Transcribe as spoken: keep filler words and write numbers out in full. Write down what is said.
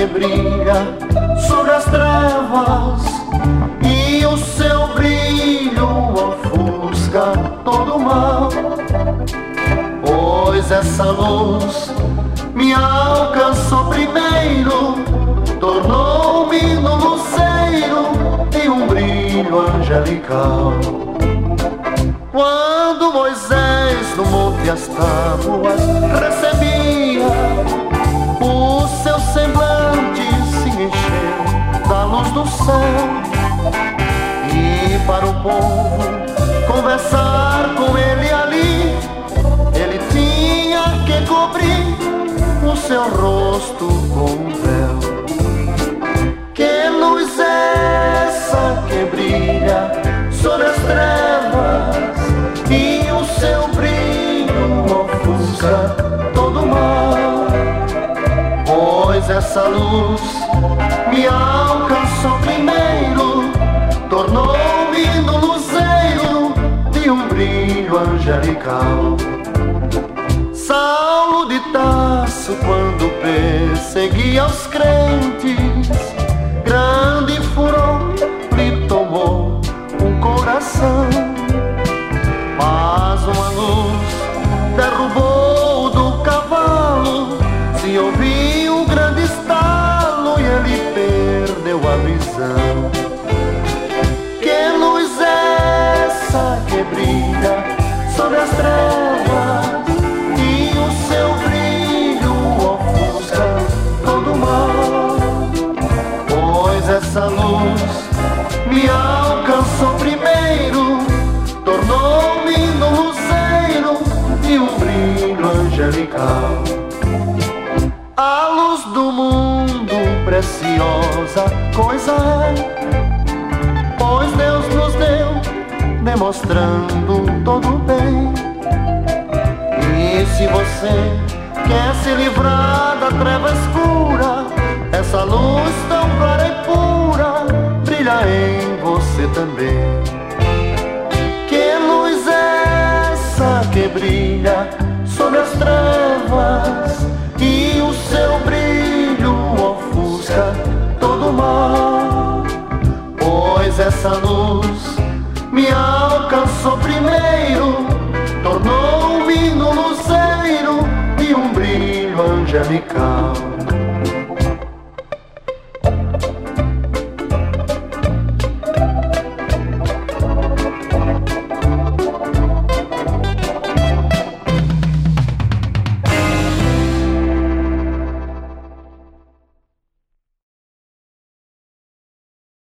brilha sobre as trevas e o seu brilho ofusca todo o mal. Pois essa luz me alcançou primeiro, tornou-me no luceiro de um brilho angelical. Quando Moisés no monte as tábuas recebia, o seu semblante se encheu da luz do céu. E para o povo conversar com ele ali, ele tinha que cobrir o seu rosto com um véu. Que luz é essa que brilha sobre as trevas e o seu brilho ofusca todo o mal? Pois essa luz me alcançou primeiro, tornou-me no luzeiro de um brilho angelical. Saulo de Tarso, quando perseguia os crentes, grande furor lhe tomou o coração. Mas uma luz derrubou do cavalo, se ouviu um grande estalo e ele perdeu a visão. Que luz é essa que brilha sobre as trevas e o seu brilho ofusca todo o mal? Pois essa luz me alcançou primeiro, tornou-me no luzeiro de um brilho angelical. A luz do mundo preciosa coisa é, pois Deus nos deu, demonstrando todo o bem. E se você quer se livrar da treva escura, essa luz tão clara e pura brilha em você também. Que luz é essa que brilha sobre as trevas e o seu brilho ofusca todo o mal? Pois essa luz me alcançou primeiro, tornou-me no luzeiro de um brilho angelical.